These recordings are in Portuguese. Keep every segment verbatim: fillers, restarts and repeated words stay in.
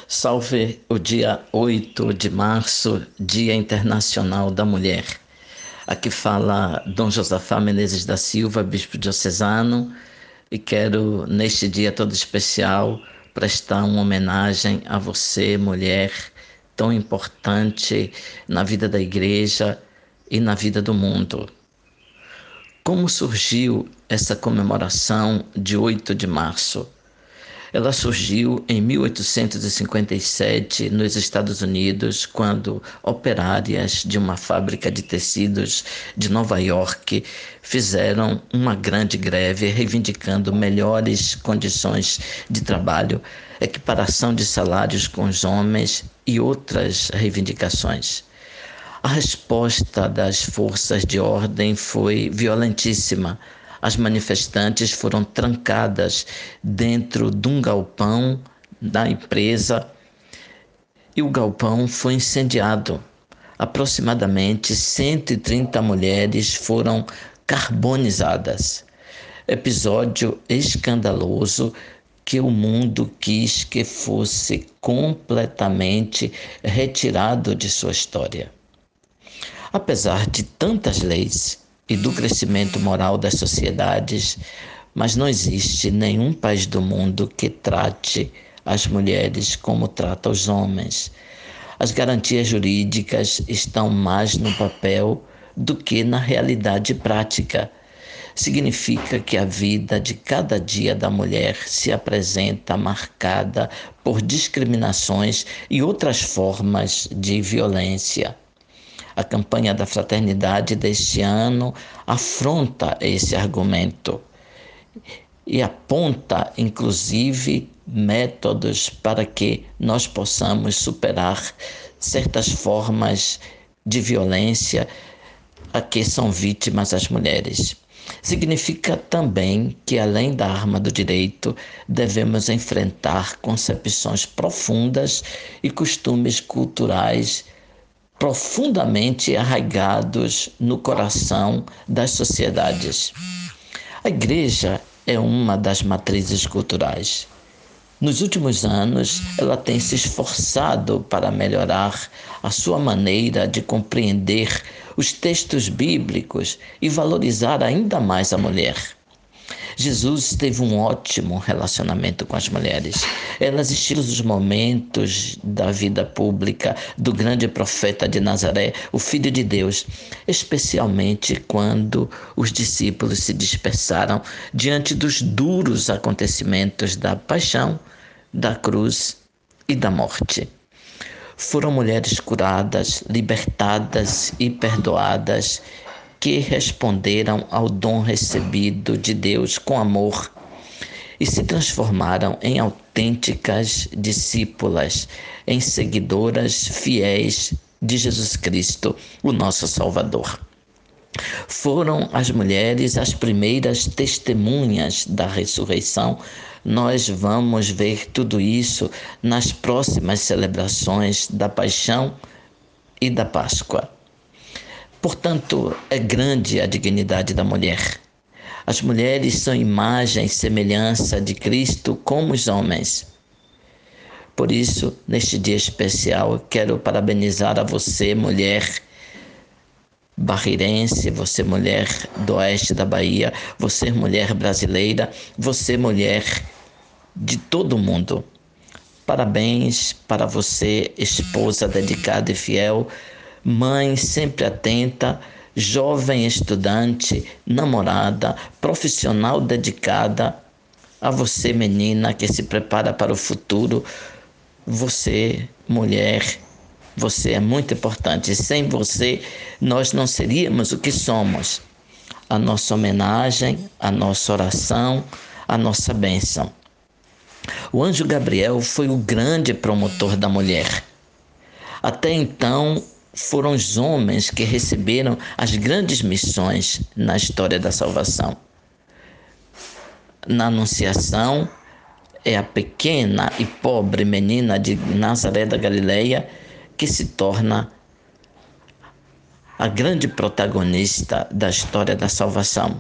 Salve o dia oito de março, Dia Internacional da Mulher. Aqui fala Dom Josafá Menezes da Silva, bispo diocesano, e quero, neste dia todo especial, prestar uma homenagem a você, mulher, tão importante na vida da igreja e na vida do mundo. Como surgiu essa comemoração de oito de março? Ela surgiu em mil oitocentos e cinquenta e sete nos Estados Unidos, quando operárias de uma fábrica de tecidos de Nova York fizeram uma grande greve reivindicando melhores condições de trabalho, equiparação de salários com os homens e outras reivindicações. A resposta das forças de ordem foi violentíssima. As manifestantes foram trancadas dentro de um galpão da empresa e o galpão foi incendiado. Aproximadamente cento e trinta mulheres foram carbonizadas. Episódio escandaloso que o mundo quis que fosse completamente retirado de sua história. Apesar de tantas leis e do crescimento moral das sociedades, mas não existe nenhum país do mundo que trate as mulheres como trata os homens. As garantias jurídicas estão mais no papel do que na realidade prática. Significa que a vida de cada dia da mulher se apresenta marcada por discriminações e outras formas de violência. A campanha da fraternidade deste ano afronta esse argumento e aponta, inclusive, métodos para que nós possamos superar certas formas de violência a que são vítimas as mulheres. Significa também que, além da arma do direito, devemos enfrentar concepções profundas e costumes culturais profundamente arraigados no coração das sociedades. A igreja é uma das matrizes culturais. Nos últimos anos, ela tem se esforçado para melhorar a sua maneira de compreender os textos bíblicos e valorizar ainda mais a mulher. Jesus teve um ótimo relacionamento com as mulheres. Elas estilam os momentos da vida pública do grande profeta de Nazaré, o Filho de Deus, especialmente quando os discípulos se dispersaram diante dos duros acontecimentos da paixão, da cruz e da morte. Foram mulheres curadas, libertadas e perdoadas, que responderam ao dom recebido de Deus com amor e se transformaram em autênticas discípulas, em seguidoras fiéis de Jesus Cristo, o nosso Salvador. Foram as mulheres as primeiras testemunhas da ressurreição. Nós vamos ver tudo isso nas próximas celebrações da Paixão e da Páscoa. Portanto, é grande a dignidade da mulher. As mulheres são imagem e semelhança de Cristo como os homens. Por isso, neste dia especial, quero parabenizar a você, mulher barreirense, você, mulher do oeste da Bahia, você, mulher brasileira, você, mulher de todo o mundo. Parabéns para você, esposa dedicada e fiel, mãe sempre atenta, jovem estudante, namorada, profissional dedicada. A você, menina que se prepara para o futuro, você, mulher, você é muito importante. Sem você, nós não seríamos o que somos. A nossa homenagem, a nossa oração, a nossa bênção. O anjo Gabriel foi o grande promotor da mulher. Até então, foram os homens que receberam as grandes missões na história da salvação. Na Anunciação, é a pequena e pobre menina de Nazaré da Galileia que se torna a grande protagonista da história da salvação.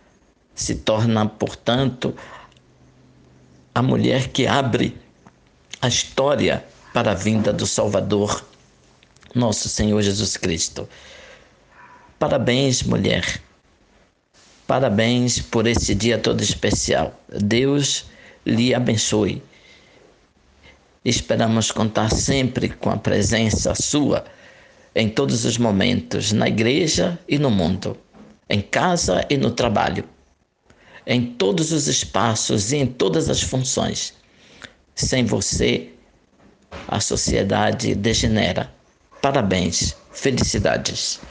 Se torna, portanto, a mulher que abre a história para a vinda do Salvador, nosso Senhor Jesus Cristo. Parabéns, mulher. Parabéns por esse dia todo especial. Deus lhe abençoe. Esperamos contar sempre com a presença sua em todos os momentos, na igreja e no mundo, em casa e no trabalho, em todos os espaços e em todas as funções. Sem você, a sociedade degenera. Parabéns, felicidades.